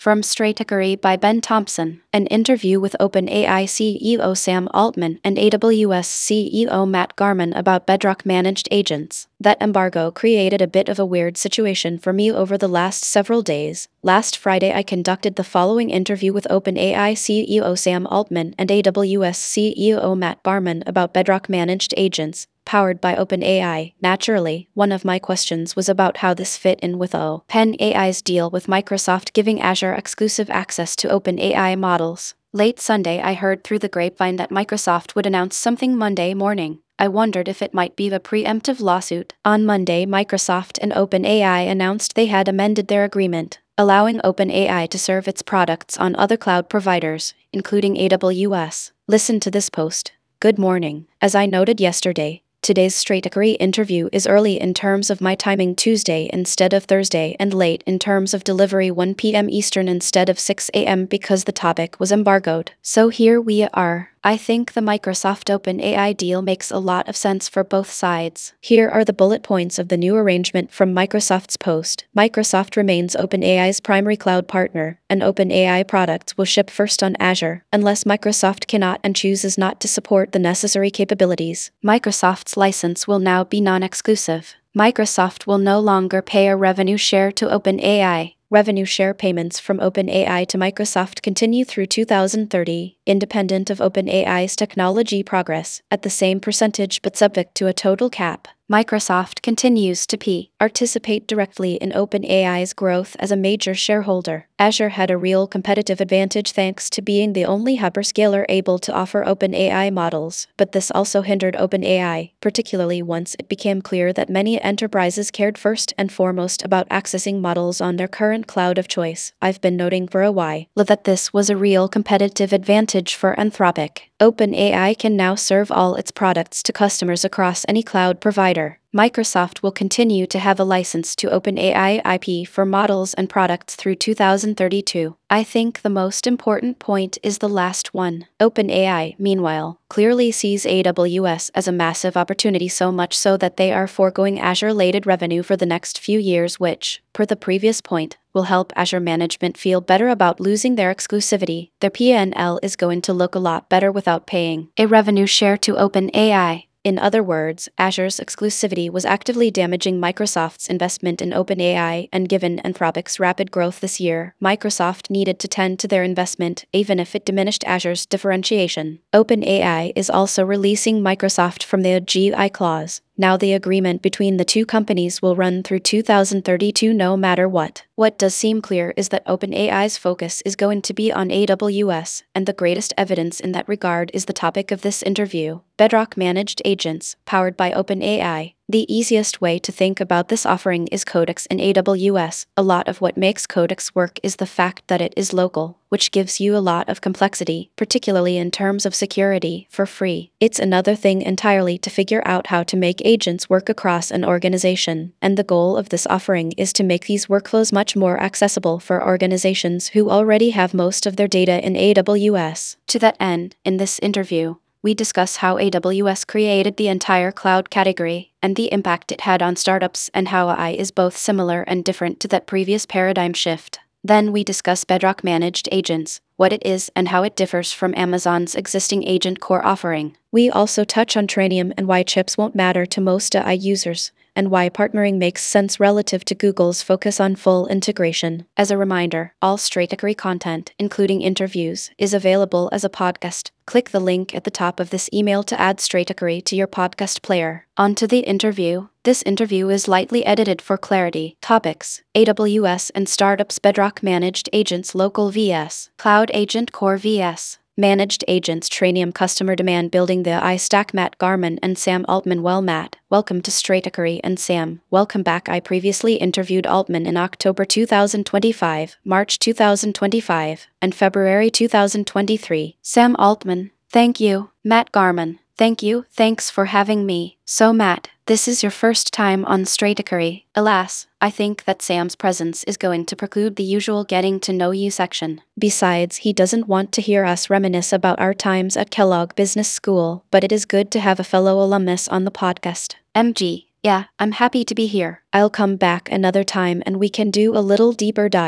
From Stratechery by Ben Thompson, an interview with OpenAI CEO Sam Altman and AWS CEO Matt Garman about Bedrock Managed Agents. That embargo created a bit of a weird situation for me over the last several days. Last Friday I conducted the following interview with OpenAI CEO Sam Altman and AWS CEO Matt Garman about Bedrock Managed Agents, powered by OpenAI. Naturally, one of my questions was about how this fit in with OpenAI's deal with Microsoft giving Azure exclusive access to OpenAI models. Late Sunday I heard through the grapevine that Microsoft would announce something Monday morning. I wondered if it might be a preemptive lawsuit. On Monday, Microsoft and OpenAI announced they had amended their agreement, allowing OpenAI to serve its products on other cloud providers, including AWS. Listen to this post. Good morning. As I noted yesterday, today's Stratechery interview is early in terms of my timing, Tuesday instead of Thursday, and late in terms of delivery, 1 p.m. Eastern instead of 6 a.m. because the topic was embargoed. So here we are. I think the Microsoft OpenAI deal makes a lot of sense for both sides. Here are the bullet points of the new arrangement from Microsoft's post. Microsoft remains OpenAI's primary cloud partner, and OpenAI products will ship first on Azure, unless Microsoft cannot and chooses not to support the necessary capabilities. Microsoft's license will now be non-exclusive. Microsoft will no longer pay a revenue share to OpenAI. Revenue share payments from OpenAI to Microsoft continue through 2030, independent of OpenAI's technology progress, at the same percentage but subject to a total cap. Microsoft continues to participate directly in OpenAI's growth as a major shareholder. Azure had a real competitive advantage thanks to being the only hyperscaler able to offer OpenAI models, but this also hindered OpenAI, particularly once it became clear that many enterprises cared first and foremost about accessing models on their current cloud of choice. I've been noting for a while that this was a real competitive advantage for Anthropic. OpenAI can now serve all its products to customers across any cloud provider. Microsoft will continue to have a license to OpenAI IP for models and products through 2032. I think the most important point is the last one. OpenAI, meanwhile, clearly sees AWS as a massive opportunity, so much so that they are foregoing Azure-related revenue for the next few years, which, per the previous point, will help Azure management feel better about losing their exclusivity. Their P&L is going to look a lot better without paying a revenue share to OpenAI. In other words, Azure's exclusivity was actively damaging Microsoft's investment in OpenAI, and given Anthropic's rapid growth this year, Microsoft needed to tend to their investment, even if it diminished Azure's differentiation. OpenAI is also releasing Microsoft from the GI clause. Now the agreement between the two companies will run through 2032 no matter what. What does seem clear is that OpenAI's focus is going to be on AWS, and the greatest evidence in that regard is the topic of this interview: Bedrock Managed Agents, powered by OpenAI. The easiest way to think about this offering is Codex in AWS. A lot of what makes Codex work is the fact that it is local, which gives you a lot of complexity, particularly in terms of security, for free. It's another thing entirely to figure out how to make agents work across an organization, and the goal of this offering is to make these workflows much more accessible for organizations who already have most of their data in AWS. To that end, in this interview, we discuss how AWS created the entire cloud category, and the impact it had on startups, and how AI is both similar and different to that previous paradigm shift. Then we discuss Bedrock Managed Agents, what it is and how it differs from Amazon's existing Agent Core offering. We also touch on Trainium and why chips won't matter to most AI users, and why partnering makes sense relative to Google's focus on full integration. As a reminder, all Stratechery content, including interviews, is available as a podcast. Click the link at the top of this email to add Stratechery to your podcast player. On to the interview. This interview is lightly edited for clarity. Topics: AWS and startups, Bedrock Managed Agents, Local vs. Cloud Agent Core vs. Managed Agents, Trainium, Customer Demand, Building the AI Stack. Matt Garman and Sam Altman. Well, Matt, welcome to Stratechery, and Sam, welcome back. I previously interviewed Altman in October 2025, March 2025, and February 2023. Sam Altman: thank you. Matt Garman: thank you. Thanks for having me. So Matt, this is your first time on Stratechery. Alas, I think that Sam's presence is going to preclude the usual getting to know you section. Besides, he doesn't want to hear us reminisce about our times at Kellogg Business School, but it is good to have a fellow alumnus on the podcast. MG, yeah, I'm happy to be here. I'll come back another time and we can do a little deeper dive.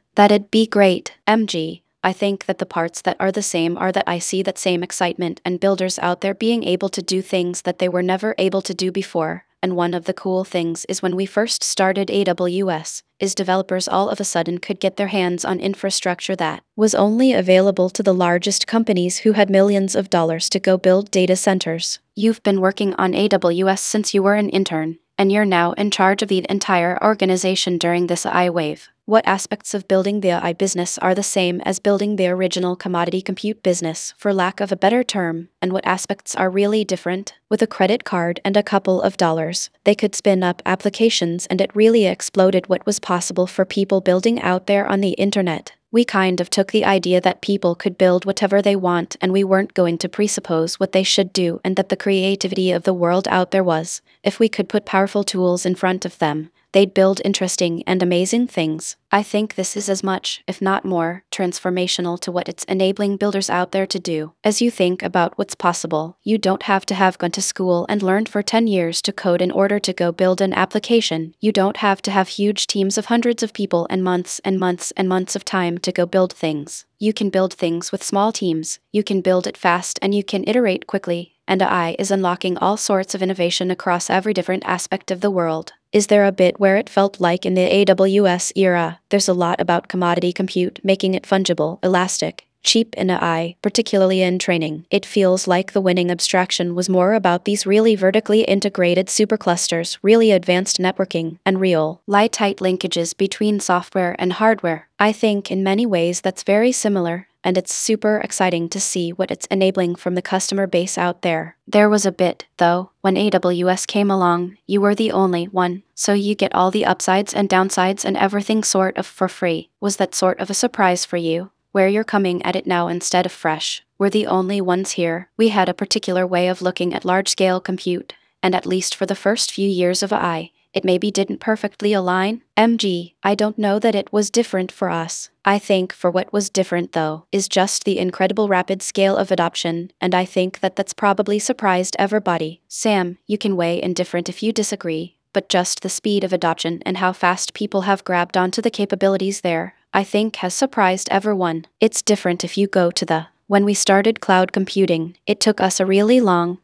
That'd be great, MG. I think that the parts that are the same are that I see that same excitement and builders out there being able to do things that they were never able to do before. And one of the cool things is when we first started AWS, is developers all of a sudden could get their hands on infrastructure that was only available to the largest companies who had millions of dollars to go build data centers. You've been working on AWS since you were an intern, and you're now in charge of the entire organization during this AI wave. What aspects of building the AI business are the same as building the original commodity compute business, for lack of a better term, and what aspects are really different? With a credit card and a couple of dollars, they could spin up applications, and it really exploded what was possible for people building out there on the internet. We kind of took the idea that people could build whatever they want, and we weren't going to presuppose what they should do, and that the creativity of the world out there was, if we could put powerful tools in front of them, they'd build interesting and amazing things. I think this is as much, if not more, transformational to what it's enabling builders out there to do. As you think about what's possible, you don't have to have gone to school and learned for 10 years to code in order to go build an application. You don't have to have huge teams of hundreds of people and months and months and months of time to go build things. You can build things with small teams, you can build it fast, and you can iterate quickly. And AI is unlocking all sorts of innovation across every different aspect of the world. Is there a bit where it felt like in the AWS era, there's a lot about commodity compute, making it fungible, elastic, cheap in AI, particularly in training? It feels like the winning abstraction was more about these really vertically integrated superclusters, really advanced networking, and real, tight linkages between software and hardware. I think in many ways that's very similar, and it's super exciting to see what it's enabling from the customer base out there. There was a bit, though, when AWS came along, you were the only one, so you get all the upsides and downsides and everything sort of for free. Was that sort of a surprise for you? Where you're coming at it now instead of fresh. We're the only ones here. We had a particular way of looking at large-scale compute, and at least for the first few years of AI, it maybe didn't perfectly align. MG, I don't know that it was different for us. I think for what was different, though, is just the incredible rapid scale of adoption, and I think that that's probably surprised everybody. Sam, you can weigh in different if you disagree, but just the speed of adoption and how fast people have grabbed onto the capabilities there, I think has surprised everyone. It's different if you go to the when we started cloud computing, it took us a really long